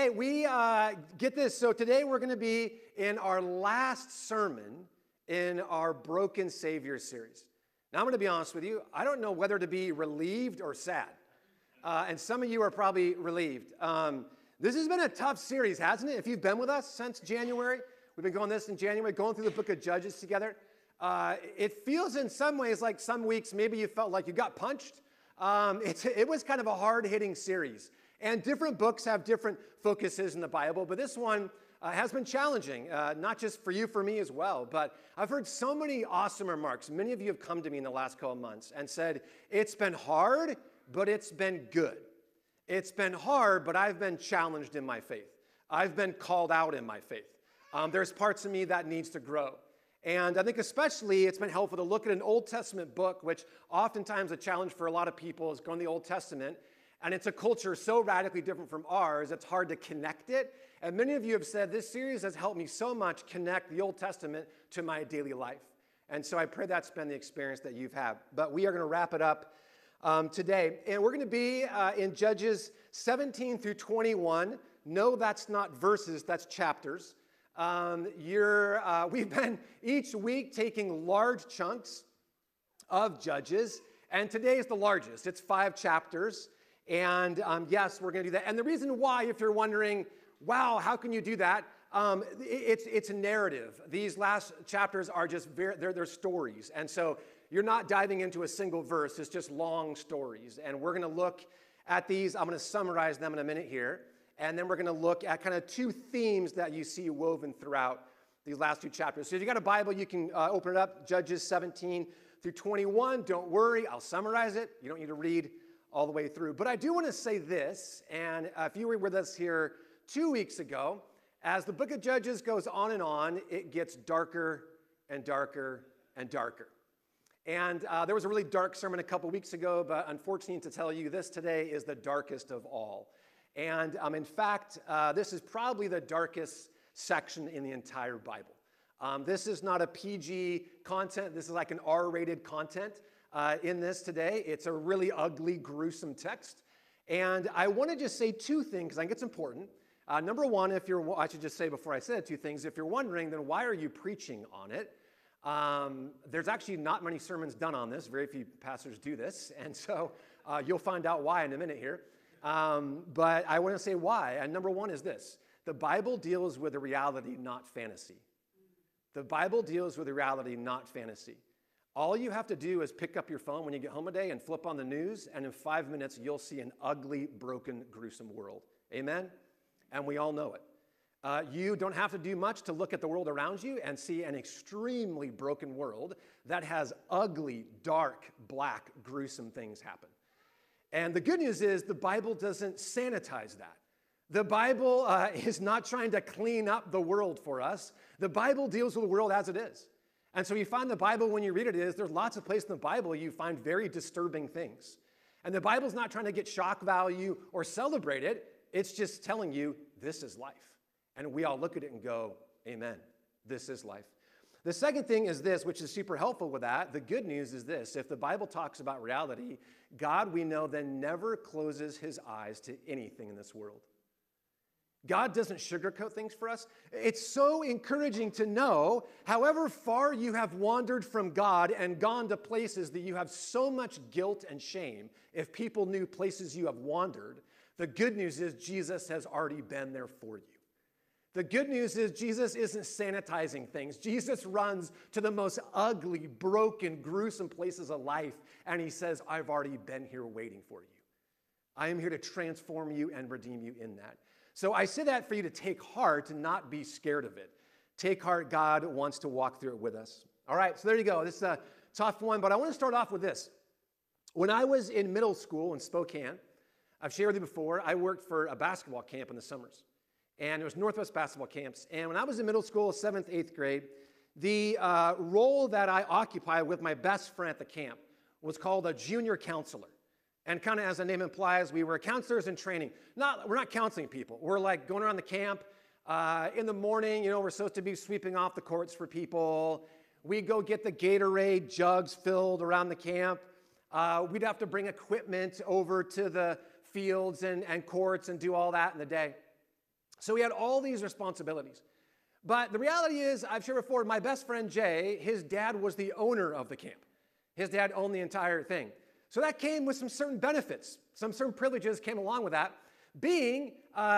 Hey, we get this. So today we're going to be in our last sermon in our Broken Savior series. Now I'm going to be honest with you. I don't know whether to be relieved or sad. And some of you are probably relieved. This has been a tough series, hasn't it? If you've been with us since January, we've been going this in January, going through the book of Judges together. It feels in some ways like some weeks maybe you felt like you got punched. It was kind of a hard-hitting series. And different books have different focuses in the Bible, but this one has been challenging, not just for you, for me as well. But I've heard so many awesome remarks. Many of you have come to me in the last couple of months and said, it's been hard, but it's been good. It's been hard, but I've been challenged in my faith. I've been called out in my faith. There's parts of me that needs to grow. And I think especially it's been helpful to look at an Old Testament book, which oftentimes a challenge for a lot of people is going to the Old Testament. And it's a culture so radically different from ours, it's hard to connect it. And many of you have said, this series has helped me so much connect the Old Testament to my daily life. And so I pray that's been the experience that you've had. But we are going to wrap it up today. And we're going to be in Judges 17 through 21. No, that's not verses, that's chapters. We've been each week taking large chunks of Judges. And today is the largest. It's 5 chapters. And yes, we're going to do that. And the reason why, if you're wondering, wow, how can you do that? It's a narrative. These last chapters are just they're stories. And so you're not diving into a single verse. It's just long stories. And we're going to look at these. I'm going to summarize them in a minute here. And then we're going to look at kind of 2 themes that you see woven throughout these last 2 chapters. So if you got a Bible, you can open it up, Judges 17 through 21. Don't worry, I'll summarize it. You don't need to read all the way through. But I do want to say this, and if you were with us here 2 weeks ago, as the book of Judges goes on, it gets darker and darker and darker. And there was a really dark sermon a couple weeks ago, but unfortunately to tell you, this today is the darkest of all. And in fact, this is probably the darkest section in the entire Bible. This is not a PG content. This is like an R-rated content. In this today. It's a really ugly, gruesome text. And I want to just say 2 things, because I think it's important. Number one, I should just say before I say 2 things, if you're wondering, then why are you preaching on it? There's actually not many sermons done on this. Very few pastors do this. And so you'll find out why in a minute here. But I want to say why. And number one is this. The Bible deals with a reality, not fantasy. The Bible deals with a reality, not fantasy. All you have to do is pick up your phone when you get home today and flip on the news, and in 5 minutes, you'll see an ugly, broken, gruesome world. Amen? And we all know it. You don't have to do much to look at the world around you and see an extremely broken world that has ugly, dark, black, gruesome things happen. And the good news is the Bible doesn't sanitize that. The Bible is not trying to clean up the world for us. The Bible deals with the world as it is. And so you find the Bible, when you read it, there's lots of places in the Bible you find very disturbing things. And the Bible's not trying to get shock value or celebrate it. It's just telling you, this is life. And we all look at it and go, amen, this is life. The second thing is this, which is super helpful with that. The good news is this. If the Bible talks about reality, God, we know, then never closes his eyes to anything in this world. God doesn't sugarcoat things for us. It's so encouraging to know, however far you have wandered from God and gone to places that you have so much guilt and shame, if people knew places you have wandered, the good news is Jesus has already been there for you. The good news is Jesus isn't sanitizing things. Jesus runs to the most ugly, broken, gruesome places of life, and he says, I've already been here waiting for you. I am here to transform you and redeem you in that. So I say that for you to take heart and not be scared of it. Take heart, God wants to walk through it with us. All right, so there you go. This is a tough one, but I want to start off with this. When I was in middle school in Spokane, I've shared with you before, I worked for a basketball camp in the summers. And it was Northwest basketball camps. And when I was in middle school, 7th, 8th grade, the role that I occupied with my best friend at the camp was called a junior counselor. And kind of as the name implies, we were counselors in training. We're not counseling people. We're like going around the camp. In the morning, we're supposed to be sweeping off the courts for people. We go get the Gatorade jugs filled around the camp. We'd have to bring equipment over to the fields and courts and do all that in the day. So we had all these responsibilities. But the reality is, I've shared before, my best friend Jay, his dad was the owner of the camp. His dad owned the entire thing. So that came with some certain benefits. Some certain privileges came along with that. Being,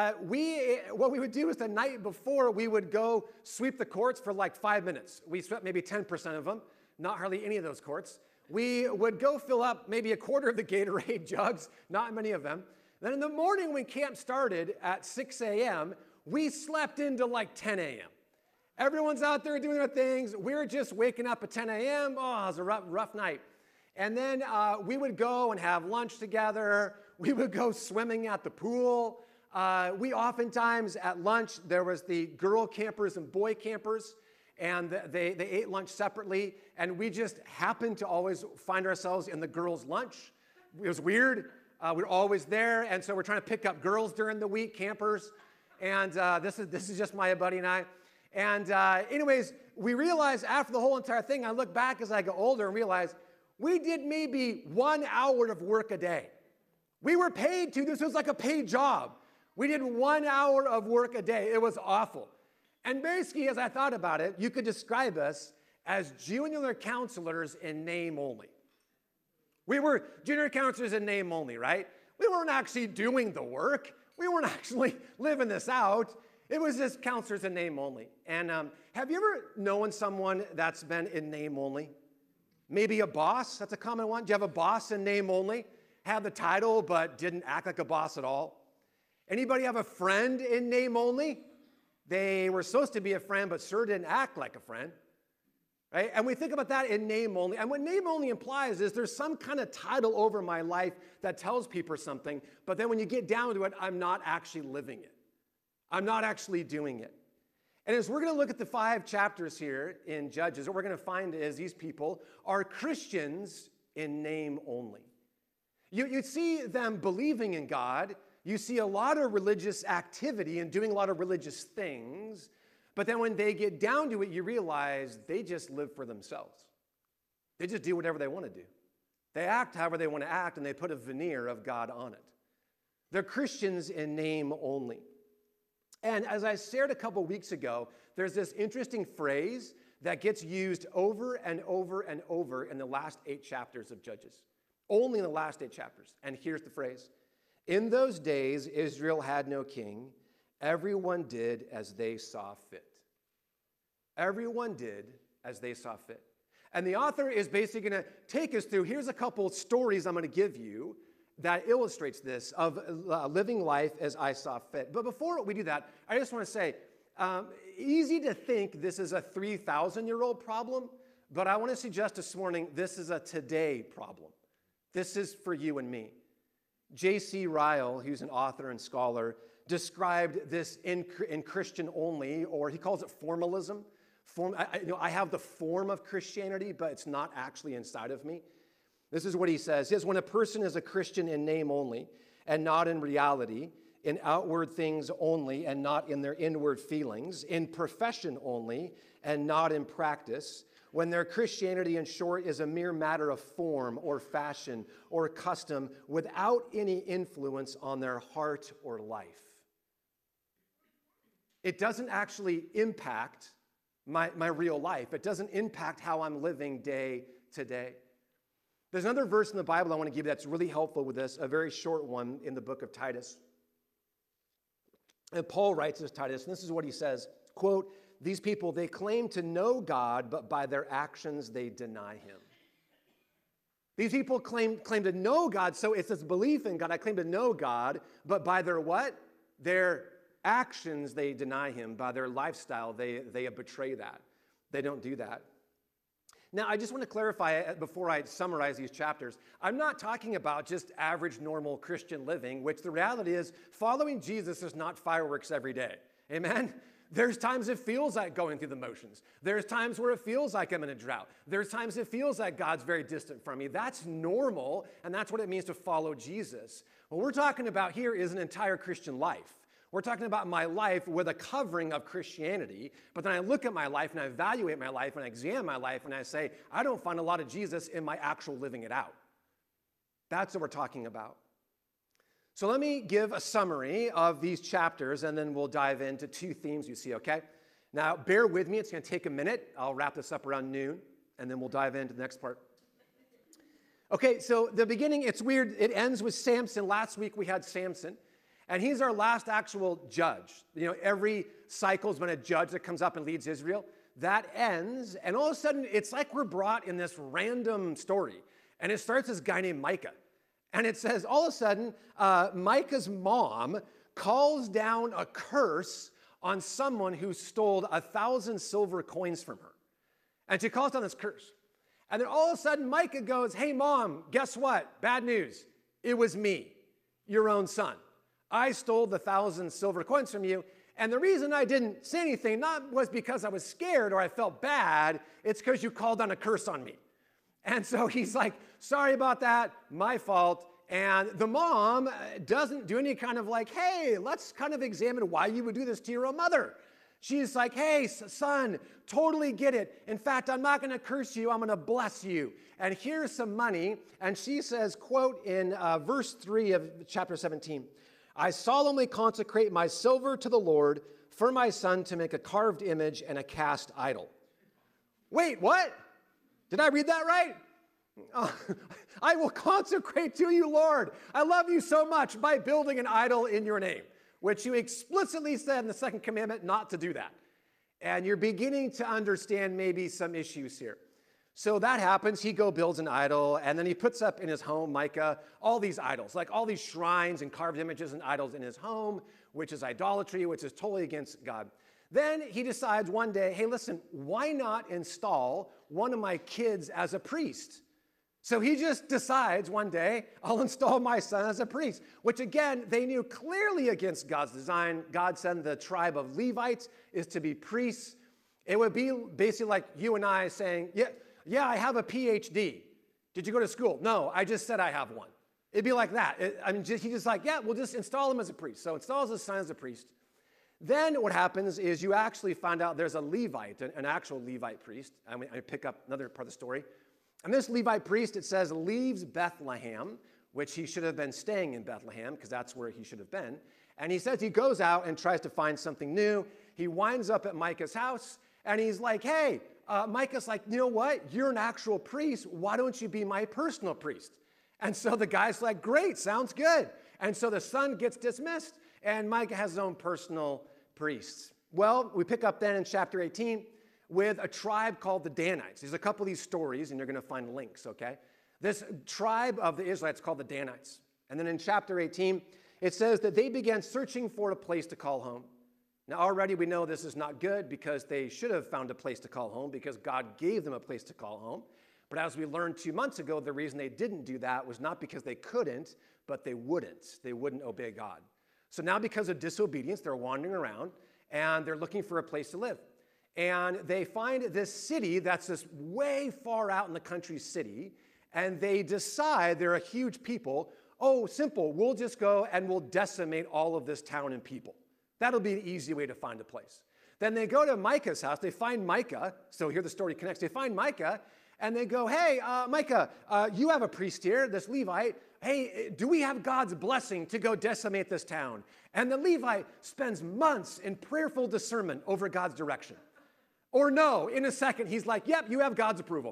what we would do is the night before, we would go sweep the courts for like 5 minutes. We swept maybe 10% of them, not hardly any of those courts. We would go fill up maybe a quarter of the Gatorade jugs, not many of them. Then in the morning when camp started at 6 a.m., we slept into like 10 a.m. Everyone's out there doing their things. We're just waking up at 10 a.m. Oh, it was a rough night. And then we would go and have lunch together. We would go swimming at the pool. We oftentimes at lunch, there was the girl campers and boy campers, and they ate lunch separately. And we just happened to always find ourselves in the girls' lunch. It was weird. We're always there, and so we're trying to pick up girls during the week, campers. And this is just my buddy and I. And anyways, we realized after the whole entire thing, I look back as I get older and realize we did maybe 1 hour of work a day. We were paid to, this was like a paid job. We did 1 hour of work a day. It was awful. And basically, as I thought about it, you could describe us as junior counselors in name only. We were junior counselors in name only, right? We weren't actually doing the work. We weren't actually living this out. It was just counselors in name only. And have you ever known someone that's been in name only? Maybe a boss, that's a common one. Do you have a boss in name only? Had the title but didn't act like a boss at all? Anybody have a friend in name only? They were supposed to be a friend but sure didn't act like a friend. Right? And we think about that in name only. And what name only implies is there's some kind of title over my life that tells people something, but then when you get down to it, I'm not actually living it. I'm not actually doing it. And as we're going to look at the 5 chapters here in Judges, what we're going to find is these people are Christians in name only. You see them believing in God. You see a lot of religious activity and doing a lot of religious things. But then when they get down to it, you realize they just live for themselves. They just do whatever they want to do. They act however they want to act, and they put a veneer of God on it. They're Christians in name only. And as I shared a couple weeks ago, there's this interesting phrase that gets used over and over and over in the last 8 chapters of Judges. Only in the last 8 chapters. And here's the phrase. In those days, Israel had no king. Everyone did as they saw fit. Everyone did as they saw fit. And the author is basically going to take us through, here's a couple stories I'm going to give you that illustrates this of living life as I saw fit. But before we do that, I just want to say, easy to think this is a 3,000-year-old problem, but I want to suggest this morning this is a today problem. This is for you and me. J.C. Ryle, who's an author and scholar, described this in Christian only, or he calls it formalism. I have the form of Christianity, but it's not actually inside of me. This is what he says. He says, when a person is a Christian in name only and not in reality, in outward things only and not in their inward feelings, in profession only and not in practice, when their Christianity, in short, is a mere matter of form or fashion or custom without any influence on their heart or life. It doesn't actually impact my real life. It doesn't impact how I'm living day to day. There's another verse in the Bible I want to give you that's really helpful with this, a very short one in the book of Titus. And Paul writes this, Titus, and this is what he says, quote, these people, they claim to know God, but by their actions they deny him. These people claim to know God, so it's this belief in God. I claim to know God, but by their what? Their actions they deny him. By their lifestyle, they betray that. They don't do that. Now, I just want to clarify before I summarize these chapters, I'm not talking about just average, normal Christian living, which the reality is following Jesus is not fireworks every day. Amen? There's times it feels like going through the motions. There's times where it feels like I'm in a drought. There's times it feels like God's very distant from me. That's normal, and that's what it means to follow Jesus. What we're talking about here is an entire Christian life. We're talking about my life with a covering of Christianity, but then I look at my life and I evaluate my life and I examine my life and I say, I don't find a lot of Jesus in my actual living it out. That's what we're talking about. So let me give a summary of these chapters, and then we'll dive into two themes you see, okay? Now, bear with me. It's going to take a minute. I'll wrap this up around noon, and then we'll dive into the next part. Okay, so the beginning, it's weird. It ends with Samson. Last week we had Samson, and he's our last actual judge. You know, every cycle's been a judge that comes up and leads Israel. That ends, and all of a sudden, it's like we're brought in this random story. And it starts this guy named Micah. And it says, all of a sudden, Micah's mom calls down a curse on someone who stole 1,000 silver coins from her. And she calls down this curse. And then all of a sudden, Micah goes, hey, Mom, guess what? Bad news. It was me, your own son. I stole the 1,000 silver coins from you. And the reason I didn't say anything, not was because I was scared or I felt bad. It's because you called down a curse on me. And so he's like, sorry about that, my fault. And the mom doesn't do any kind of like, hey, let's kind of examine why you would do this to your own mother. She's like, hey, son, totally get it. In fact, I'm not going to curse you. I'm going to bless you. And here's some money. And she says, quote, in verse 3 of chapter 17, I solemnly consecrate my silver to the Lord for my son to make a carved image and a cast idol. Wait, what? Did I read that right? I will consecrate to you, Lord. I love you so much by building an idol in your name, which you explicitly said in the second commandment not to do that. And you're beginning to understand maybe some issues here. So that happens. He builds an idol, and then he puts up in his home, Micah, all these idols, like all these shrines and carved images and idols in his home, which is idolatry, which is totally against God. Then he decides one day, hey, listen, why not install one of my kids as a priest? So he just decides one day, I'll install my son as a priest, which again, they knew clearly against God's design. God said the tribe of Levites is to be priests. It would be basically like you and I saying, yeah, I have a PhD. Did you go to school? No, I just said I have one. It'd be like that. He's just like, yeah, we'll just install him as a priest. So installs his son as a priest. Then what happens is you actually find out there's a Levite, an actual Levite priest. I pick up another part of the story. And this Levite priest, it says, leaves Bethlehem, which he should have been staying in Bethlehem because that's where he should have been. And he says he goes out and tries to find something new. He winds up at Micah's house, and he's like, hey, Micah's like, you know what? You're an actual priest. Why don't you be my personal priest? And so the guy's like, great, sounds good. And so the son gets dismissed, and Micah has his own personal priests. Well, we pick up then in chapter 18 with a tribe called the Danites. There's a couple of these stories, and you're going to find links, okay? This tribe of the Israelites called the Danites. And then in chapter 18, it says that they began searching for a place to call home. Now, already we know this is not good because they should have found a place to call home because God gave them a place to call home. But as we learned 2 months ago, the reason they didn't do that was not because they couldn't, but they wouldn't. They wouldn't obey God. So now because of disobedience, they're wandering around, and they're looking for a place to live. And they find this city that's this way far out in the country city, and they decide they're a huge people. Oh, simple, we'll just go and we'll decimate all of this town and people. That'll be an easy way to find a place. Then they go to Micah's house. They find Micah. So here the story connects. They find Micah, and they go, hey, Micah, you have a priest here, this Levite. Hey, do we have God's blessing to go decimate this town? And the Levite spends months in prayerful discernment over God's direction. Or no, in a second, he's like, yep, you have God's approval.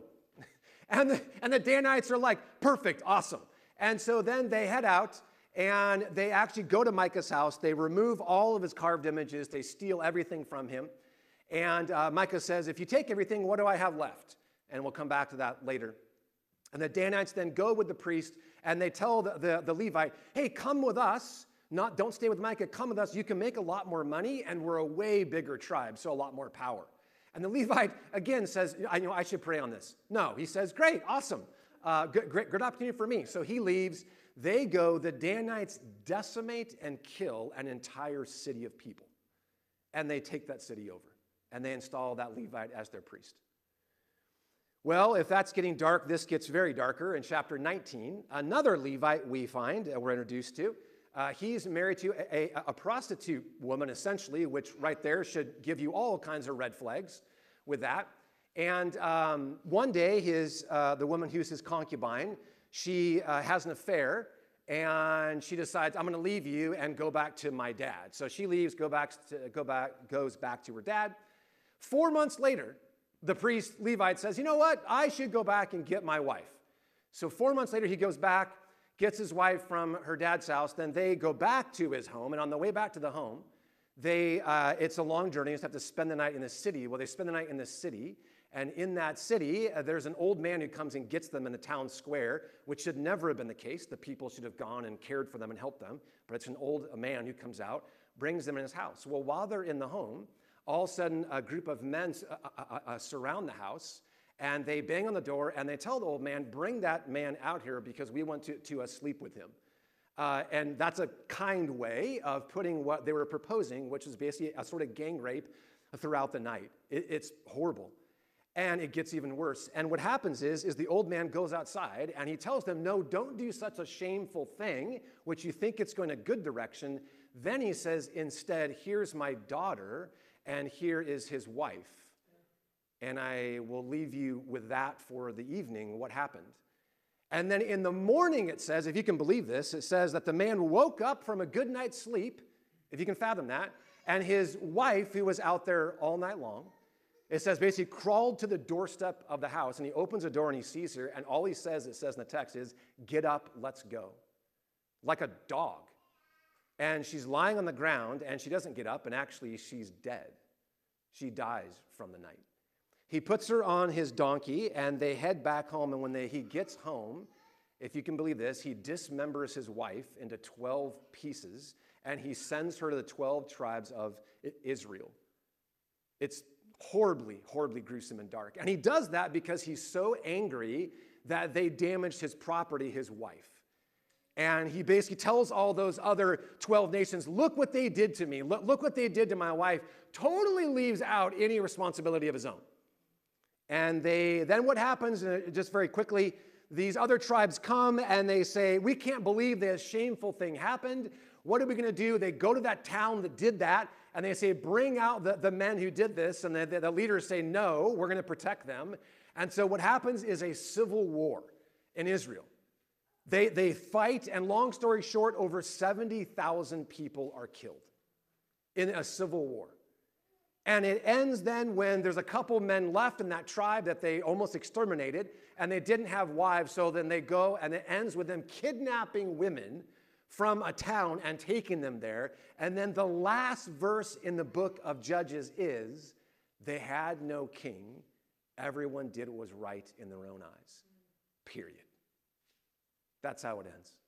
and the Danites are like, perfect, awesome. And so then they head out, and they actually go to Micah's house. They remove all of his carved images. They steal everything from him. And Micah says, if you take everything, what do I have left? And we'll come back to that later. And the Danites then go with the priest, and they tell the Levite, hey, come with us. Don't stay with Micah. Come with us. You can make a lot more money, and we're a way bigger tribe, so a lot more power. And the Levite, again, says, I should pray on this. No, he says, great, awesome. Good opportunity for me. So he leaves. They go. The Danites decimate and kill an entire city of people. And they take that city over. And they install that Levite as their priest. Well, if that's getting dark, this gets very darker. In chapter 19, another Levite we find, we're introduced to, he's married to a prostitute woman, essentially, which right there should give you all kinds of red flags with that. And one day, the woman who's his concubine, she has an affair, and she decides, I'm going to leave you and go back to my dad. So she leaves, goes back to her dad. 4 months later, the priest Levite says, you know what? I should go back and get my wife. So 4 months later, he goes back, gets his wife from her dad's house. Then they go back to his home. And on the way back to the home, it's a long journey. You just have to spend the night in the city. Well, they spend the night in the city. And in that city, there's an old man who comes and gets them in the town square, which should never have been the case. The people should have gone and cared for them and helped them. But it's an old man who comes out, brings them in his house. Well, while they're in the home, all of a sudden, a group of men surround the house, and they bang on the door, and they tell the old man, bring that man out here because we want to sleep with him. And that's a kind way of putting what they were proposing, which is basically a sort of gang rape throughout the night. It's horrible. And it gets even worse. And what happens is the old man goes outside, and he tells them, no, don't do such a shameful thing, which you think it's going a good direction. Then he says, instead, here's my daughter, and here is his wife. And I will leave you with that for the evening, what happened. And then in the morning, it says, if you can believe this, it says that the man woke up from a good night's sleep, if you can fathom that, and his wife, who was out there all night long, it says basically crawled to the doorstep of the house, and he opens the door and he sees her, and all he says, it says in the text, is, get up, let's go. Like a dog. And she's lying on the ground, and she doesn't get up, and actually she's dead. She dies from the night. He puts her on his donkey, and they head back home, and when he gets home, if you can believe this, he dismembers his wife into 12 pieces, and he sends her to the 12 tribes of Israel. It's horribly, horribly gruesome and dark. And he does that because he's so angry that they damaged his property, his wife. And he basically tells all those other 12 nations, look what they did to me. Look what they did to my wife. Totally leaves out any responsibility of his own. And then what happens, just very quickly, these other tribes come and they say, we can't believe this shameful thing happened. What are we going to do? They go to that town that did that, and they say, bring out the men who did this. And the leaders say, no, we're going to protect them. And so what happens is a civil war in Israel. They fight, and long story short, over 70,000 people are killed in a civil war. And it ends then when there's a couple men left in that tribe that they almost exterminated, and they didn't have wives, so then they go, and it ends with them kidnapping women from a town and taking them there. And then the last verse in the book of Judges is, they had no king. Everyone did what was right in their own eyes. Period. That's how it ends.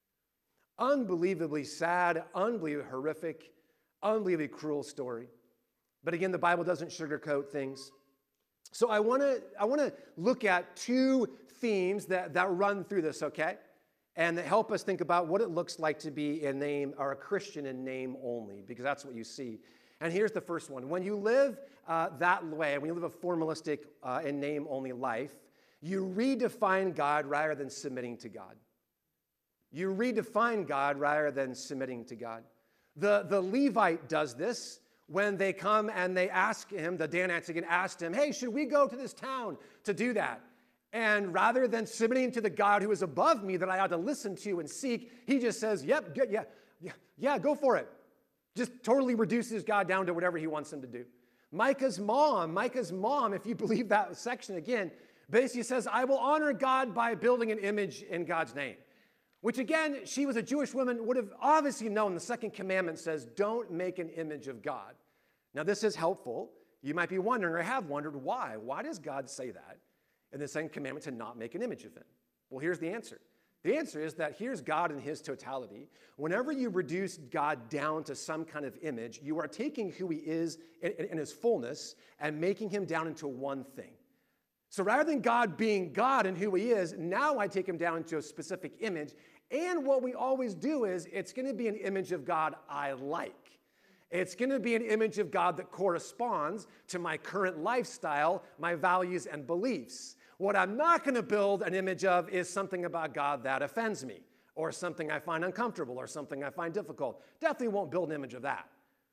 Unbelievably sad, unbelievably horrific, unbelievably cruel story. But again, the Bible doesn't sugarcoat things. So I want to look at two themes that run through this, okay? And that help us think about what it looks like to be a name or a Christian in name only, because that's what you see. And here's the first one. When you live that way, when you live a formalistic and name only life, you redefine God rather than submitting to God. You redefine God rather than submitting to God. The Levite does this when they come and they ask him, the Danaans asked him, hey, should we go to this town to do that? And rather than submitting to the God who is above me that I ought to listen to and seek, he just says, yeah, go for it. Just totally reduces God down to whatever he wants him to do. Micah's mom, if you believe that section again, basically says, I will honor God by building an image in God's name. Which again, she was a Jewish woman, would have obviously known the second commandment says, don't make an image of God. Now this is helpful. You might be wondering or have wondered why. Why does God say that in the second commandment to not make an image of him? Well, here's the answer. The answer is that here's God in his totality. Whenever you reduce God down to some kind of image, you are taking who he is in his fullness and making him down into one thing. So rather than God being God and who he is, now I take him down into a specific image. And what we always do is it's going to be an image of God I like. It's going to be an image of God that corresponds to my current lifestyle, my values and beliefs. What I'm not going to build an image of is something about God that offends me, or something I find uncomfortable, or something I find difficult. Definitely won't build an image of that.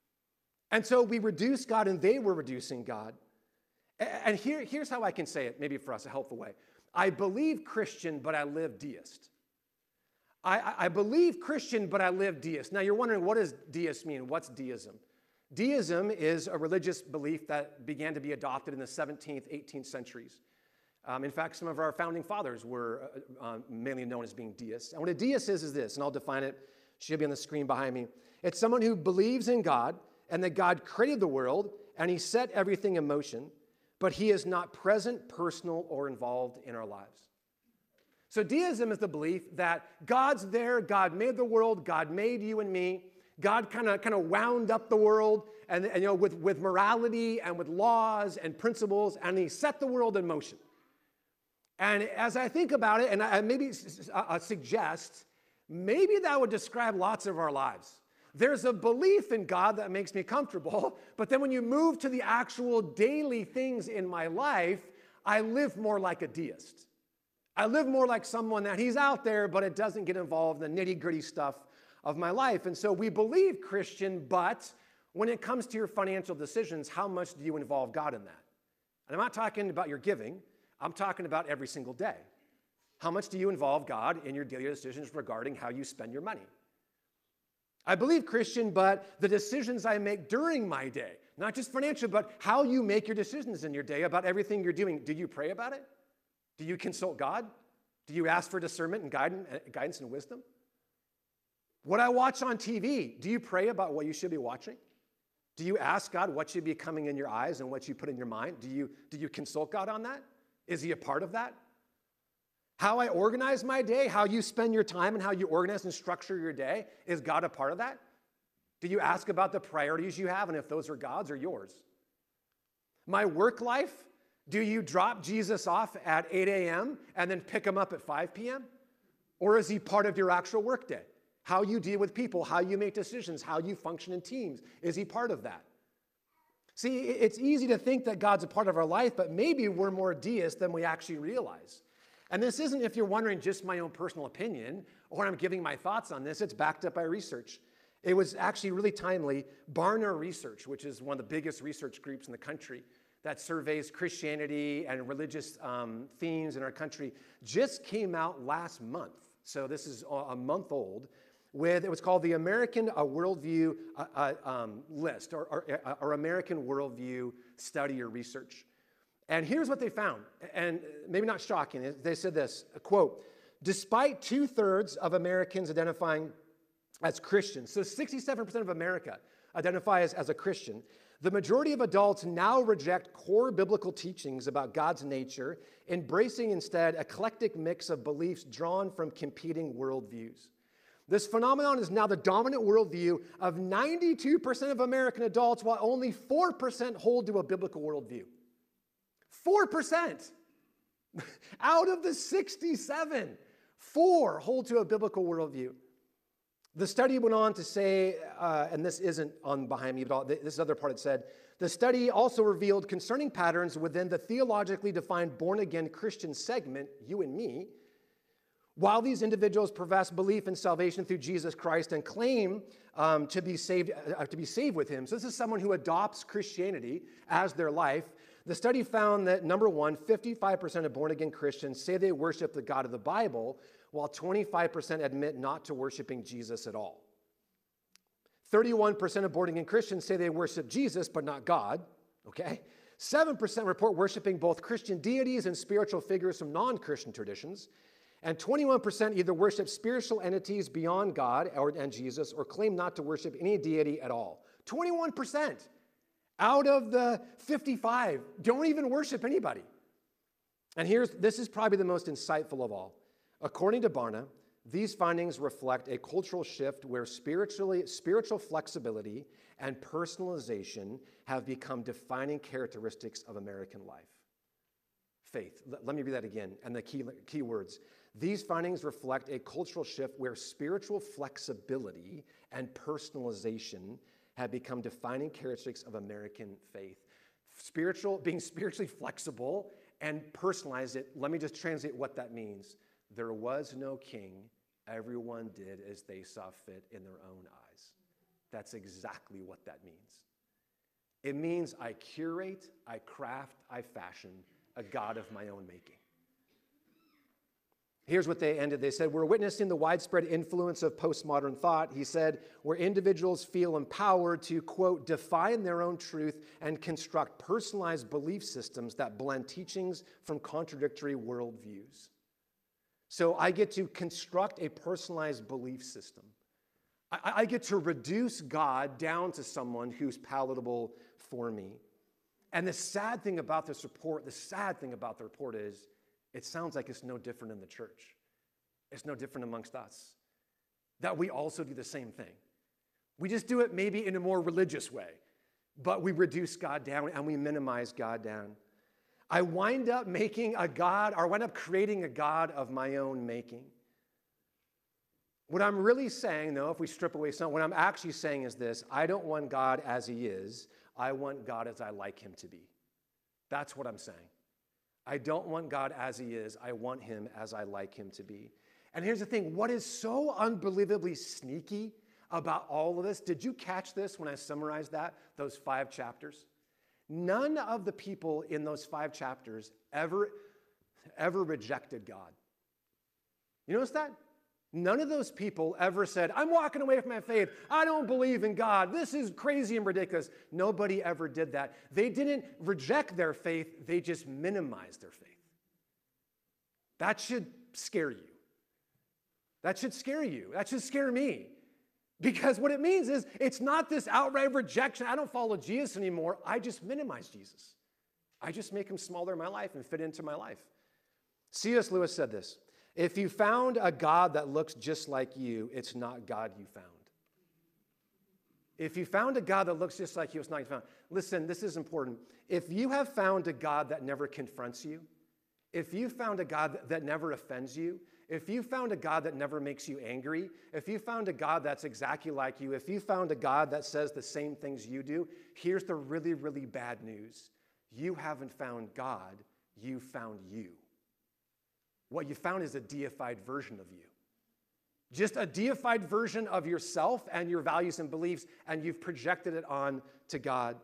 And so we reduce God, and they were reducing God. And here's how I can say it, maybe for us, a helpful way. I believe Christian, but I live deist. I believe Christian, but I live deist. Now you're wondering, what does deist mean? What's deism? Deism is a religious belief that began to be adopted in the 17th, 18th centuries. In fact, some of our founding fathers were mainly known as being deists. And what a deist is this, and I'll define it. Should be on the screen behind me. It's someone who believes in God and that God created the world and he set everything in motion, but he is not present, personal, or involved in our lives. So deism is the belief that God's there, God made the world, God made you and me. God kind of wound up the world and with morality and with laws and principles, and he set the world in motion. And as I think about it, and I maybe suggest, maybe that would describe lots of our lives. There's a belief in God that makes me comfortable, but then when you move to the actual daily things in my life, I live more like a deist. I live more like someone that he's out there, but it doesn't get involved in the nitty-gritty stuff of my life. And so we believe Christian, but when it comes to your financial decisions, how much do you involve God in that? And I'm not talking about your giving. I'm talking about every single day. How much do you involve God in your daily decisions regarding how you spend your money? I believe Christian, but the decisions I make during my day, not just financial, but how you make your decisions in your day about everything you're doing, do you pray about it? Do you consult God? Do you ask for discernment and guidance and wisdom? What I watch on TV, do you pray about what you should be watching? Do you ask God what should be coming in your eyes and what you put in your mind? Do you consult God on that? Is he a part of that? How I organize my day, how you spend your time and how you organize and structure your day, is God a part of that? Do you ask about the priorities you have and if those are God's or yours? My work life, do you drop Jesus off at 8 a.m. and then pick him up at 5 p.m.? Or is he part of your actual workday? How you deal with people, how you make decisions, how you function in teams, is he part of that? See, it's easy to think that God's a part of our life, but maybe we're more deist than we actually realize. And this isn't, if you're wondering, just my own personal opinion, or I'm giving my thoughts on this. It's backed up by research. It was actually really timely. Barna Research, which is one of the biggest research groups in the country that surveys Christianity and religious themes in our country, just came out last month. So this is a month old. It was called the American Worldview List, or American Worldview Study or Research. And here's what they found, and maybe not shocking. They said this, quote, despite 2/3 of Americans identifying as Christians, so 67% of America identify as a Christian, the majority of adults now reject core biblical teachings about God's nature, embracing instead eclectic mix of beliefs drawn from competing worldviews. This phenomenon is now the dominant worldview of 92% of American adults, while only 4% hold to a biblical worldview. 4% out of the 67, 4 hold to a biblical worldview. The study went on to say, and this isn't on behind me, but this other part it said, the study also revealed concerning patterns within the theologically defined born-again Christian segment, you and me. While these individuals profess belief in salvation through Jesus Christ and claim to be saved with him, so this is someone who adopts Christianity as their life, the study found that, number one, 55% of born-again Christians say they worship the God of the Bible, while 25% admit not to worshiping Jesus at all. 31% of born-again Christians say they worship Jesus, but not God, okay? 7% report worshiping both Christian deities and spiritual figures from non-Christian traditions. And 21% either worship spiritual entities beyond God and Jesus or claim not to worship any deity at all. 21% out of the 55 don't even worship anybody. And this is probably the most insightful of all. According to Barna, these findings reflect a cultural shift where spiritual flexibility and personalization have become defining characteristics of American life. Faith. Let me read that again, and the key words. These findings reflect a cultural shift where spiritual flexibility and personalization have become defining characteristics of American faith. Being spiritually flexible and personalize it. Let me just translate what that means. There was no king. Everyone did as they saw fit in their own eyes. That's exactly what that means. It means I curate, I craft, I fashion a God of my own making. Here's what they ended. They said, we're witnessing the widespread influence of postmodern thought. He said, where individuals feel empowered to, quote, define their own truth and construct personalized belief systems that blend teachings from contradictory worldviews. So I get to construct a personalized belief system. I get to reduce God down to someone who's palatable for me. And the sad thing about this report, is it sounds like it's no different in the church. It's no different amongst us. That we also do the same thing. We just do it maybe in a more religious way, but we reduce God down and we minimize God down. I wind up creating a God of my own making. What I'm really saying, though, if we strip away what I'm actually saying is this: I don't want God as he is. I want God as I like him to be. That's what I'm saying. I don't want God as he is. I want him as I like him to be. And here's the thing. What is so unbelievably sneaky about all of this, did you catch this when I summarized those 5 chapters? None of the people in those 5 chapters ever rejected God. You notice that? None of those people ever said, I'm walking away from my faith. I don't believe in God. This is crazy and ridiculous. Nobody ever did that. They didn't reject their faith. They just minimized their faith. That should scare you. That should scare you. That should scare me. Because what it means is it's not this outright rejection. I don't follow Jesus anymore. I just minimize Jesus. I just make him smaller in my life and fit into my life. C.S. Lewis said this: if you found a God that looks just like you, it's not God you found. If you found a God that looks just like you, it's not you found. Listen, this is important. If you have found a God that never confronts you, if you found a God that never offends you, if you found a God that never makes you angry, if you found a God that's exactly like you, if you found a God that says the same things you do, here's the really, really bad news. You haven't found God, you found you. What you found is a deified version of you. Just a deified version of yourself and your values and beliefs, and you've projected it on to God.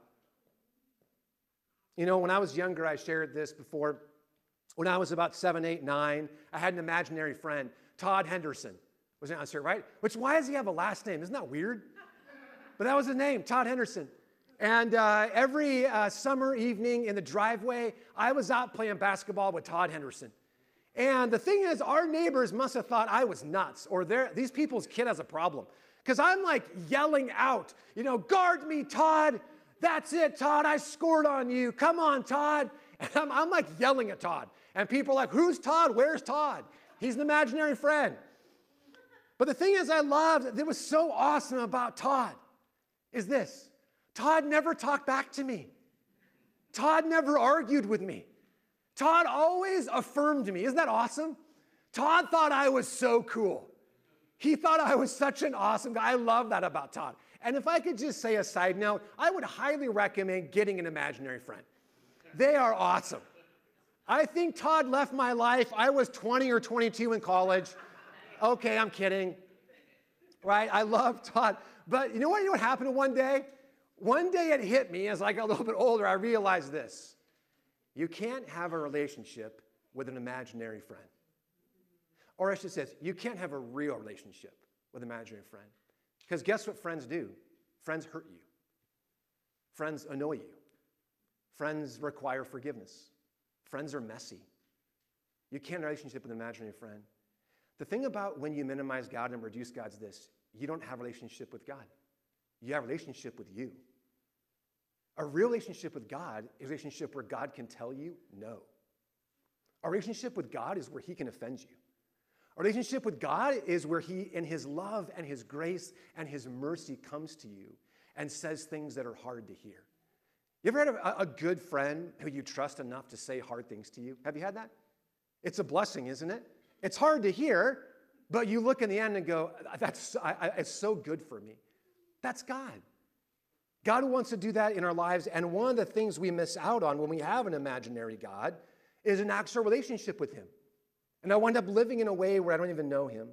You know, when I was younger, I shared this before. When I was about 7, 8, 9, I had an imaginary friend, Todd Henderson. Was an answer, right? Why does he have a last name? Isn't that weird? But that was his name, Todd Henderson. And every summer evening in the driveway, I was out playing basketball with Todd Henderson. And the thing is, our neighbors must have thought I was nuts, or these people's kid has a problem. Because I'm like yelling out, guard me, Todd. That's it, Todd. I scored on you. Come on, Todd. And I'm like yelling at Todd. And people are like, who's Todd? Where's Todd? He's an imaginary friend. But the thing is, I loved, that was so awesome about Todd, is this. Todd never talked back to me. Todd never argued with me. Todd always affirmed me. Isn't that awesome? Todd thought I was so cool. He thought I was such an awesome guy. I love that about Todd. And if I could just say a side note, I would highly recommend getting an imaginary friend. They are awesome. I think Todd left my life. I was 20 or 22 in college. Okay, I'm kidding. Right? I love Todd. But you know what happened one day? One day it hit me as I got a little bit older. I realized this. You can't have a relationship with an imaginary friend. Or I should say, you can't have a real relationship with an imaginary friend. Because guess what friends do? Friends hurt you. Friends annoy you. Friends require forgiveness. Friends are messy. You can't have a relationship with an imaginary friend. The thing about when you minimize God and reduce God's this, you don't have a relationship with God. You have a relationship with you. A real relationship with God is a relationship where God can tell you no. A relationship with God is where he can offend you. A relationship with God is where he, in his love and his grace and his mercy, comes to you and says things that are hard to hear. You ever had a good friend who you trust enough to say hard things to you? Have you had that? It's a blessing, isn't it? It's hard to hear, but you look in the end and go, it's so good for me. That's God. God wants to do that in our lives, and one of the things we miss out on when we have an imaginary God is an actual relationship with him. And I wind up living in a way where I don't even know him.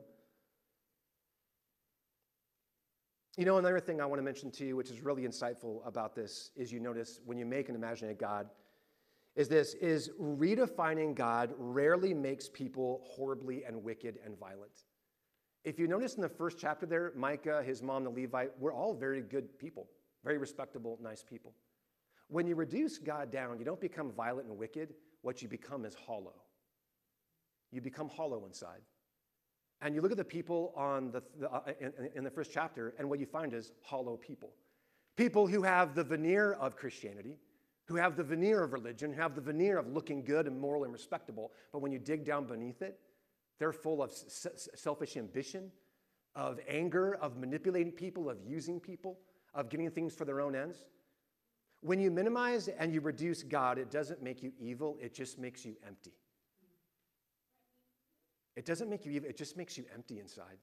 Another thing I want to mention to you, which is really insightful about this, is you notice when you make an imaginary God, is redefining God rarely makes people horribly and wicked and violent. If you notice in the first chapter there, Micah, his mom, the Levite, were all very good people, very respectable, nice people. When you reduce God down, you don't become violent and wicked. What you become is hollow. You become hollow inside. And you look at the people in the first chapter, and what you find is hollow people. People who have the veneer of Christianity, who have the veneer of religion, who have the veneer of looking good and moral and respectable, but when you dig down beneath it, they're full of selfish ambition, of anger, of manipulating people, of using people, of getting things for their own ends. When you minimize and you reduce God, it doesn't make you evil, it just makes you empty. It doesn't make you evil, it just makes you empty inside.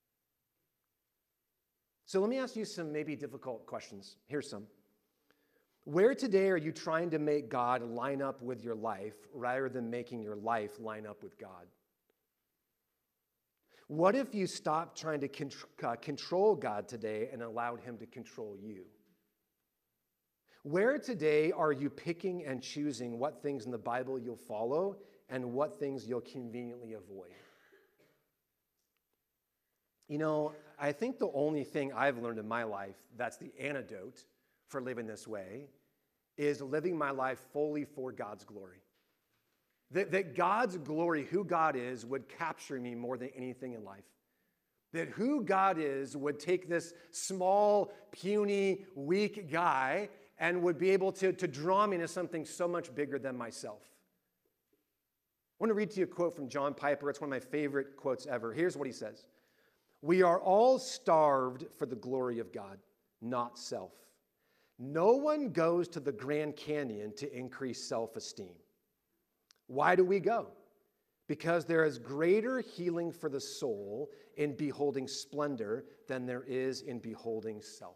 So let me ask you some maybe difficult questions. Here's some. Where today are you trying to make God line up with your life rather than making your life line up with God? What if you stopped trying to control God today and allowed him to control you? Where today are you picking and choosing what things in the Bible you'll follow and what things you'll conveniently avoid? You know, I think the only thing I've learned in my life that's the antidote for living this way is living my life fully for God's glory. That God's glory, who God is, would capture me more than anything in life. That who God is would take this small, puny, weak guy and would be able to draw me into something so much bigger than myself. I want to read to you a quote from John Piper. It's one of my favorite quotes ever. Here's what he says. "We are all starved for the glory of God, not self. No one goes to the Grand Canyon to increase self-esteem. Why do we go? Because there is greater healing for the soul in beholding splendor than there is in beholding self."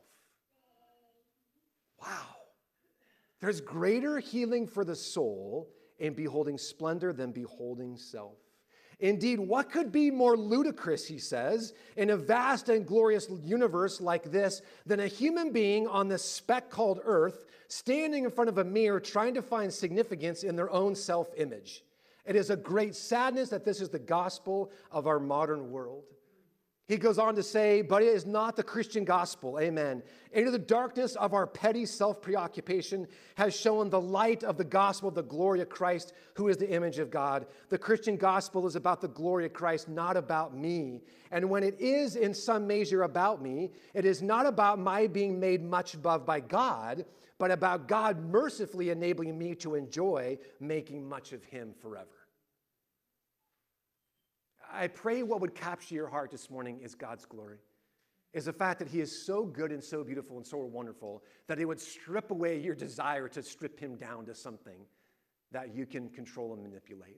Wow. There's greater healing for the soul in beholding splendor than beholding self. Indeed, what could be more ludicrous, he says, in a vast and glorious universe like this than a human being on this speck called Earth standing in front of a mirror trying to find significance in their own self-image? It is a great sadness that this is the gospel of our modern world. He goes on to say, but it is not the Christian gospel, amen. Into the darkness of our petty self-preoccupation has shown the light of the gospel of the glory of Christ, who is the image of God. The Christian gospel is about the glory of Christ, not about me. And when it is in some measure about me, it is not about my being made much above by God, but about God mercifully enabling me to enjoy making much of him forever. I pray what would capture your heart this morning is God's glory, is the fact that he is so good and so beautiful and so wonderful that it would strip away your desire to strip him down to something that you can control and manipulate.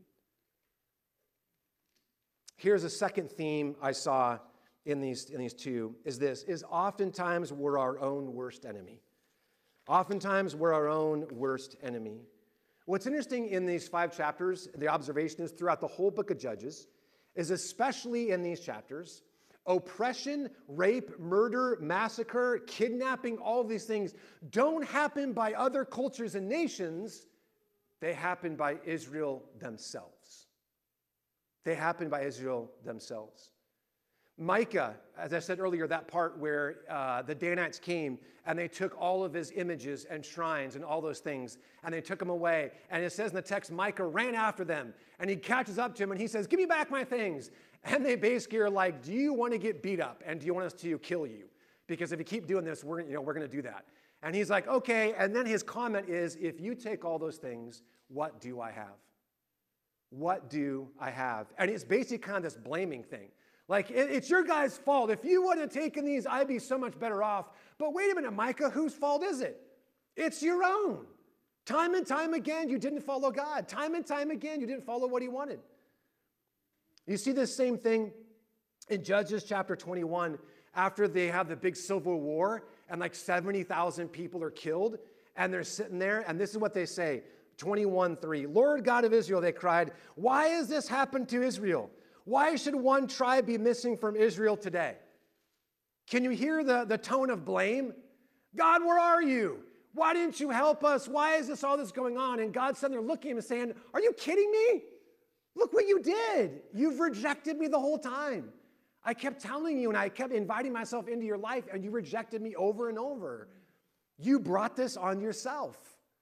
Here's a second theme I saw in these two, is oftentimes we're our own worst enemy. Oftentimes we're our own worst enemy. What's interesting in these 5 chapters, the observation is throughout the whole book of Judges, is especially in these chapters, oppression, rape, murder, massacre, kidnapping, all of these things don't happen by other cultures and nations. They happen by Israel themselves. They happen by Israel themselves. Micah, as I said earlier, that part where the Danites came and they took all of his images and shrines and all those things and they took them away. And it says in the text, Micah ran after them and he catches up to him and he says, "Give me back my things." And they basically are like, "Do you want to get beat up? And do you want us to kill you? Because if you keep doing this, we're going to do that." And he's like, "Okay." And then his comment is, "If you take all those things, what do I have? What do I have?" And it's basically kind of this blaming thing. Like, it's your guys' fault. If you wouldn't have taken these, I'd be so much better off. But wait a minute, Micah, whose fault is it? It's your own. Time and time again, you didn't follow God. Time and time again, you didn't follow what he wanted. You see this same thing in Judges chapter 21, after they have the big civil war, and like 70,000 people are killed, and they're sitting there, and this is what they say, 21:3. "Lord God of Israel," they cried, "why has this happened to Israel? Why should one tribe be missing from Israel today?" Can you hear the tone of blame? God, where are you? Why didn't you help us? Why is all this going on? And God's sitting there looking at him and saying, are you kidding me? Look what you did. You've rejected me the whole time. I kept telling you and I kept inviting myself into your life and you rejected me over and over. You brought this on yourself.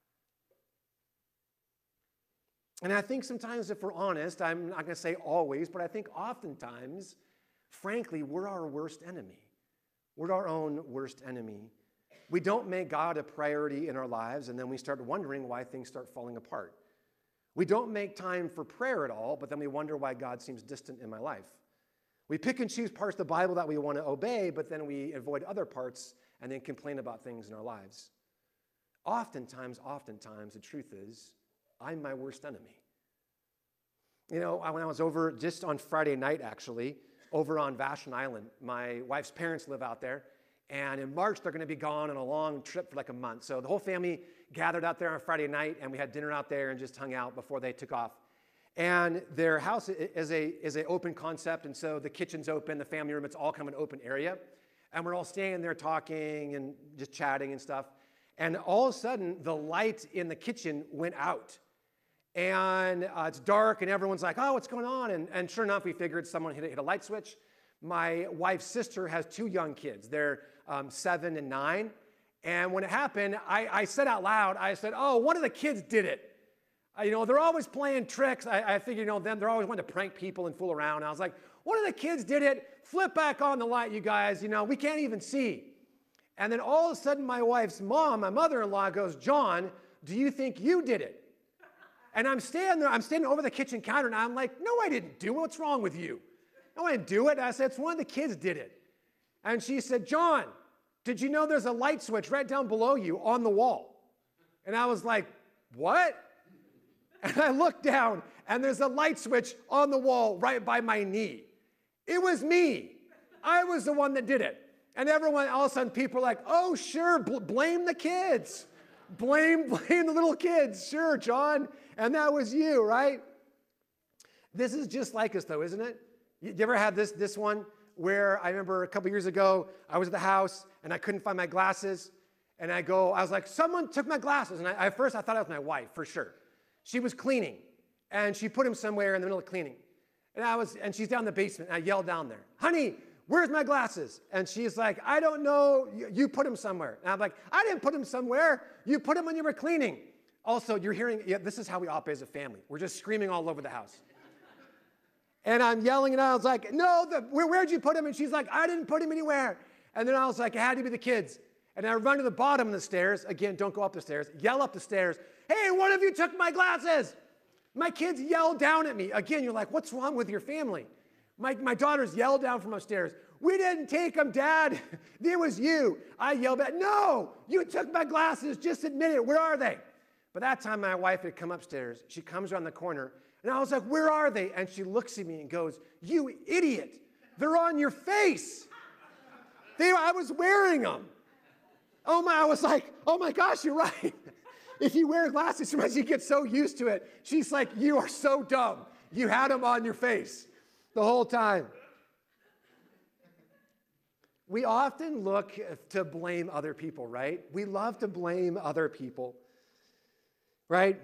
And I think sometimes if we're honest, I'm not going to say always, but I think oftentimes, frankly, we're our worst enemy. We're our own worst enemy. We don't make God a priority in our lives, and then we start wondering why things start falling apart. We don't make time for prayer at all, but then we wonder why God seems distant in my life. We pick and choose parts of the Bible that we want to obey, but then we avoid other parts and then complain about things in our lives. Oftentimes, the truth is, I'm my worst enemy. You know, when I was over just on Friday night, actually, over on Vashon Island, my wife's parents live out there, and in March, they're going to be gone on a long trip for like a month. So the whole family gathered out there on Friday night, and we had dinner out there and just hung out before they took off. And their house is a open concept, and so the kitchen's open, the family room, it's all kind of an open area. And we're all standing there talking and just chatting and stuff. And all of a sudden, the light in the kitchen went out. And it's dark, and everyone's like, oh, what's going on? And sure enough, we figured someone hit a light switch. My wife's sister has 2 young kids. They're 7 and 9. And when it happened, I said out loud, I said, oh, one of the kids did it. You know, they're always playing tricks. I figured, you know, they're always wanting to prank people and fool around. And I was like, one of the kids did it. Flip back on the light, you guys. You know, we can't even see. And then all of a sudden, my wife's mom, my mother-in-law, goes, John, do you think you did it? And I'm standing there, I'm standing over the kitchen counter, and I'm like, no, I didn't do it. What's wrong with you? No, I didn't do it. And I said, it's one of the kids did it. And she said, John, did you know there's a light switch right down below you on the wall? And I was like, what? And I looked down, and there's a light switch on the wall right by my knee. It was me. I was the one that did it. And everyone, all of a sudden, people are like, oh, sure, blame the kids. Blame the little kids. Sure, John. And that was you, right? This is just like us, though, isn't it? You ever had this one where I remember a couple years ago, I was at the house, and I couldn't find my glasses. And I was like, someone took my glasses. And at first, I thought it was my wife, for sure. She was cleaning, and she put them somewhere in the middle of cleaning. And she's down in the basement, and I yelled down there, honey, where's my glasses? And she's like, I don't know, you put them somewhere. And I'm like, I didn't put them somewhere. You put them when you were cleaning. Also, you're hearing, this is how we operate as a family. We're just screaming all over the house. And I'm yelling, and I was like, no, where'd you put them? And she's like, I didn't put them anywhere. And then I was like, it had to be the kids. And I run to the bottom of the stairs. Again, don't go up the stairs. Yell up the stairs. Hey, one of you took my glasses. My kids yell down at me. Again, you're like, what's wrong with your family? My daughters yelled down from upstairs. We didn't take them, Dad. It was you. I yelled back, no, you took my glasses. Just admit it. Where are they? By that time, my wife had come upstairs. She comes around the corner, and I was like, where are they? And she looks at me and goes, you idiot. They're on your face. I was wearing them. I was like, oh my gosh, you're right. If you wear glasses, sometimes you get so used to it. She's like, you are so dumb. You had them on your face the whole time. We often look to blame other people, right? We love to blame other people, right?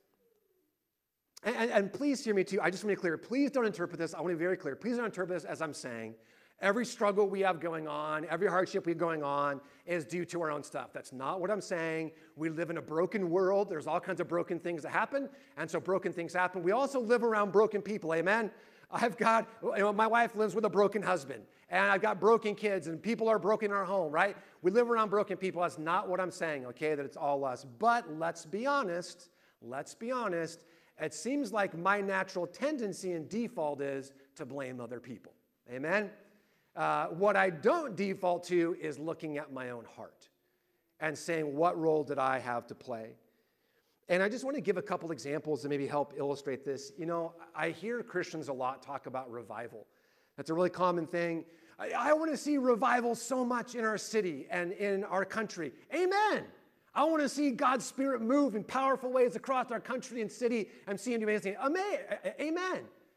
And please hear me too. I just want to be clear. Please don't interpret this. I want to be very clear. Please don't interpret this as I'm saying every struggle we have going on, every hardship we have going on is due to our own stuff. That's not what I'm saying. We live in a broken world. There's all kinds of broken things that happen, and so broken things happen. We also live around broken people, amen? My wife lives with a broken husband, and I've got broken kids, and people are broken in our home, right? We live around broken people. That's not what I'm saying, okay, that it's all us. But let's be honest. It seems like my natural tendency and default is to blame other people, amen? What I don't default to is looking at my own heart and saying, what role did I have to play? And I just want to give a couple examples to maybe help illustrate this. You know, I hear Christians a lot talk about revival. That's a really common thing. I want to see revival so much in our city and in our country. Amen. I want to see God's Spirit move in powerful ways across our country and city and see Him do amazing. Amen.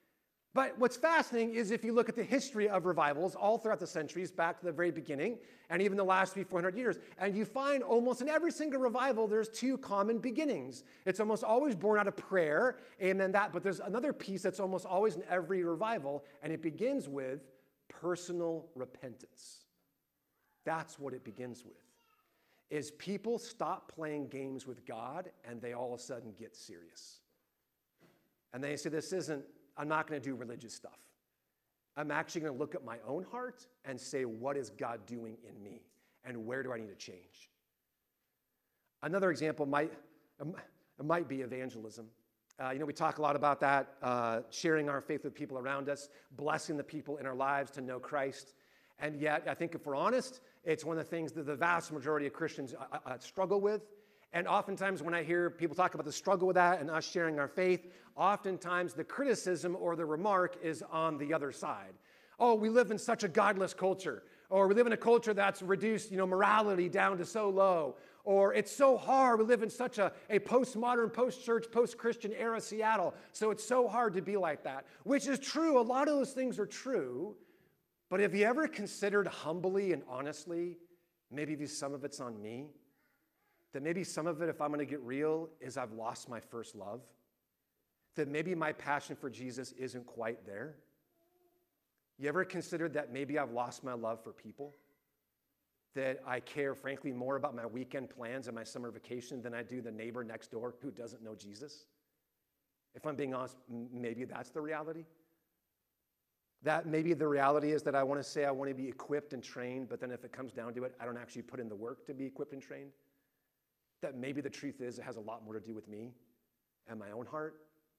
But what's fascinating is if you look at the history of revivals all throughout the centuries, back to the very beginning, and even the last 300-400 years, and you find almost in every single revival, there's two common beginnings. It's almost always born out of prayer, and then that, but there's another piece that's almost always in every revival, and it begins with personal repentance. That's what it begins with, is people stop playing games with God, and they all of a sudden get serious. And they say, I'm not going to do religious stuff. I'm actually going to look at my own heart and say, what is God doing in me? And where do I need to change? Another example might be evangelism. We talk a lot about that, sharing our faith with people around us, blessing the people in our lives to know Christ. And yet, I think if we're honest, it's one of the things that the vast majority of Christians struggle with. And oftentimes when I hear people talk about the struggle with that and us sharing our faith, oftentimes the criticism or the remark is on the other side. Oh, we live in such a godless culture. Or we live in a culture that's reduced, morality down to so low. Or it's so hard. We live in such a postmodern, post-church, post-Christian era Seattle. So it's so hard to be like that. Which is true. A lot of those things are true. But have you ever considered humbly and honestly, maybe some of it's on me? That maybe some of it, if I'm going to get real, is I've lost my first love. That maybe my passion for Jesus isn't quite there. You ever considered that maybe I've lost my love for people? That I care, frankly, more about my weekend plans and my summer vacation than I do the neighbor next door who doesn't know Jesus? If I'm being honest, maybe that's the reality. That maybe the reality is that I want to say I want to be equipped and trained, but then if it comes down to it, I don't actually put in the work to be equipped and trained. That maybe the truth is it has a lot more to do with me and my own heart.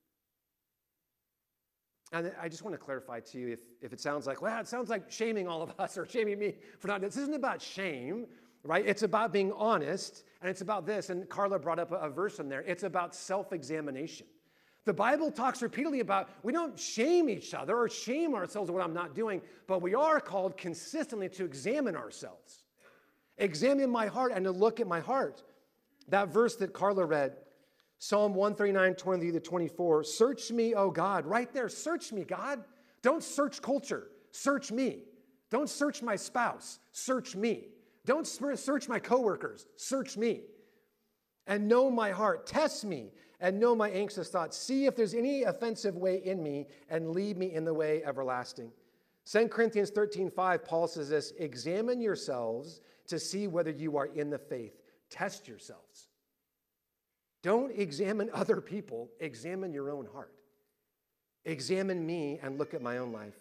And I just want to clarify to you, if it sounds like, well, it sounds like shaming all of us or shaming me for not, this isn't about shame, right? It's about being honest, and it's about this, and Carla brought up a verse in there. It's about self-examination. The Bible talks repeatedly about we don't shame each other or shame ourselves of what I'm not doing, but we are called consistently to examine ourselves. Examine my heart and to look at my heart. That verse that Carla read, Psalm 139, 20-24, search me, O God. Right there, search me, God. Don't search culture. Search me. Don't search my spouse. Search me. Don't search my coworkers. Search me. And know my heart. Test me and know my anxious thoughts. See if there's any offensive way in me and lead me in the way everlasting. 2 Corinthians 13:5, Paul says this, examine yourselves to see whether you are in the faith. Test yourselves. Don't examine other people. Examine your own heart. Examine me and look at my own life.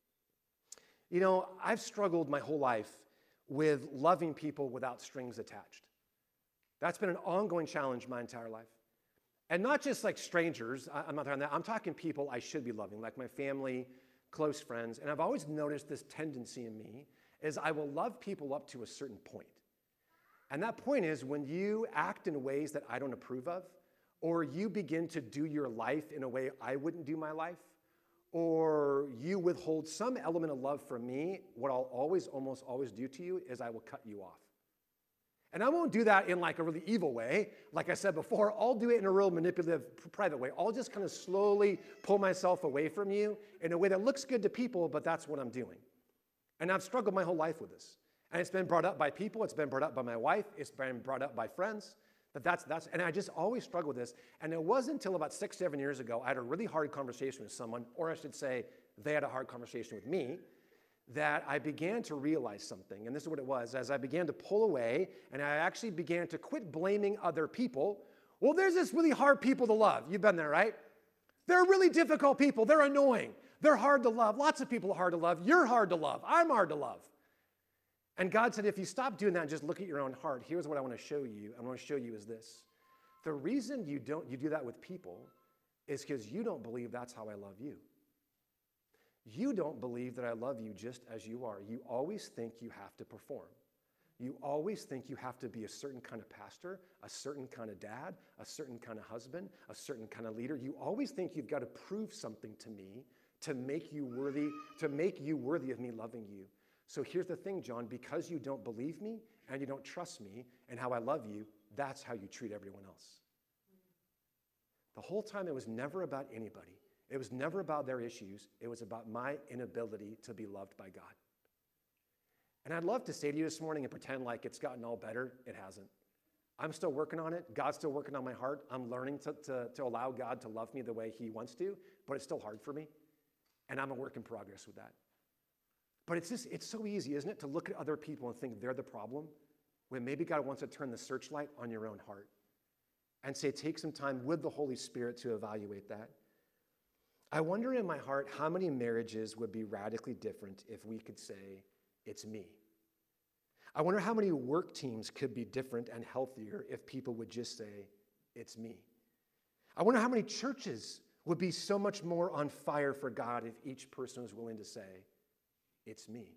I've struggled my whole life with loving people without strings attached. That's been an ongoing challenge my entire life. And not just like strangers. I'm not talking that. I'm talking people I should be loving, like my family, close friends. And I've always noticed this tendency in me is I will love people up to a certain point. And that point is when you act in ways that I don't approve of, or you begin to do your life in a way I wouldn't do my life, or you withhold some element of love from me, what I'll almost always do to you is I will cut you off. And I won't do that in like a really evil way. Like I said before, I'll do it in a real manipulative, private way. I'll just kind of slowly pull myself away from you in a way that looks good to people, but that's what I'm doing. And I've struggled my whole life with this. And it's been brought up by people. It's been brought up by my wife. It's been brought up by friends. But and I just always struggle with this. And it wasn't until about 6-7 years ago, I had a really hard conversation with someone, or I should say, they had a hard conversation with me, that I began to realize something. And this is what it was. As I began to pull away, and I actually began to quit blaming other people. Well, there's this really hard people to love. You've been there, right? They're really difficult people. They're annoying. They're hard to love. Lots of people are hard to love. You're hard to love. I'm hard to love. And God said, if you stop doing that and just look at your own heart, here's what I want to show you. I want to show you is this. The reason you do that with people is because you don't believe that's how I love you. You don't believe that I love you just as you are. You always think you have to perform. You always think you have to be a certain kind of pastor, a certain kind of dad, a certain kind of husband, a certain kind of leader. You always think you've got to prove something to me to make you worthy of me loving you. So here's the thing, John, because you don't believe me and you don't trust me and how I love you, that's how you treat everyone else. The whole time it was never about anybody. It was never about their issues. It was about my inability to be loved by God. And I'd love to say to you this morning and pretend like it's gotten all better. It hasn't. I'm still working on it. God's still working on my heart. I'm learning to allow God to love me the way he wants to, but it's still hard for me. And I'm a work in progress with that. But it's so easy, isn't it, to look at other people and think they're the problem, when maybe God wants to turn the searchlight on your own heart and say, take some time with the Holy Spirit to evaluate that. I wonder in my heart how many marriages would be radically different if we could say, it's me. I wonder how many work teams could be different and healthier if people would just say, it's me. I wonder how many churches would be so much more on fire for God if each person was willing to say, it's me.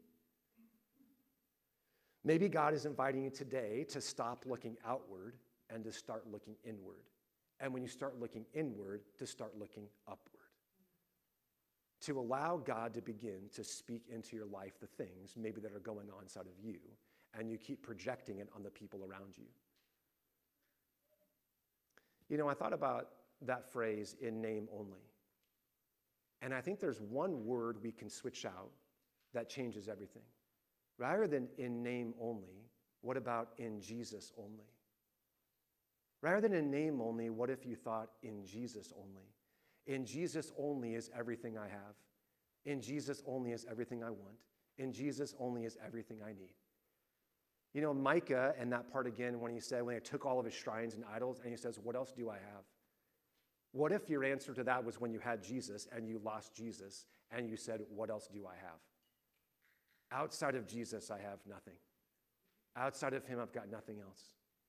Maybe God is inviting you today to stop looking outward and to start looking inward. And when you start looking inward, to start looking upward. To allow God to begin to speak into your life the things maybe that are going on inside of you, and you keep projecting it on the people around you. You know, I thought about that phrase, in name only. And I think there's one word we can switch out that changes everything. Rather than in name only, what about in Jesus only? Rather than in name only, what if you thought in Jesus only? In Jesus only is everything I have. In Jesus only is everything I want. In Jesus only is everything I need. You know, Micah, and that part again, when he took all of his shrines and idols, and he says, what else do I have? What if your answer to that was when you had Jesus and you lost Jesus, and you said, what else do I have? Outside of Jesus, I have nothing. Outside of him, I've got nothing else.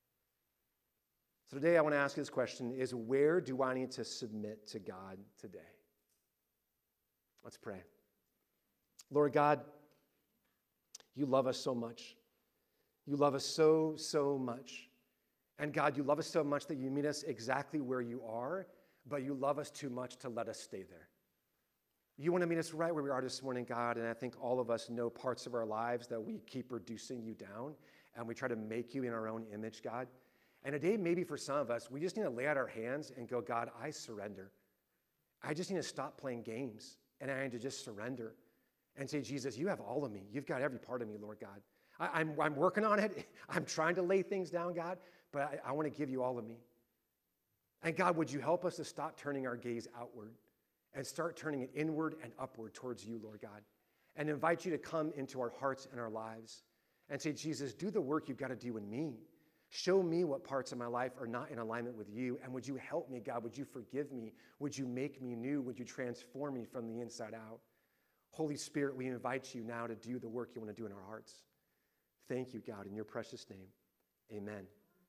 So today I want to ask you this question, is where do I need to submit to God today? Let's pray. Lord God, you love us so much. You love us so, so much. And God, you love us so much that you meet us exactly where you are, but you love us too much to let us stay there. You want to meet us right where we are this morning, God, and I think all of us know parts of our lives that we keep reducing you down, and we try to make you in our own image, God. And today, maybe for some of us, we just need to lay out our hands and go, God, I surrender. I just need to stop playing games, and I need to just surrender and say, Jesus, you have all of me. You've got every part of me, Lord God. I'm working on it. I'm trying to lay things down, God, but I want to give you all of me. And God, would you help us to stop turning our gaze outward and start turning it inward and upward towards you, Lord God, and invite you to come into our hearts and our lives and say, Jesus, do the work you've got to do in me. Show me what parts of my life are not in alignment with you, and would you help me, God? Would you forgive me? Would you make me new? Would you transform me from the inside out? Holy Spirit, we invite you now to do the work you want to do in our hearts. Thank you, God, in your precious name. Amen.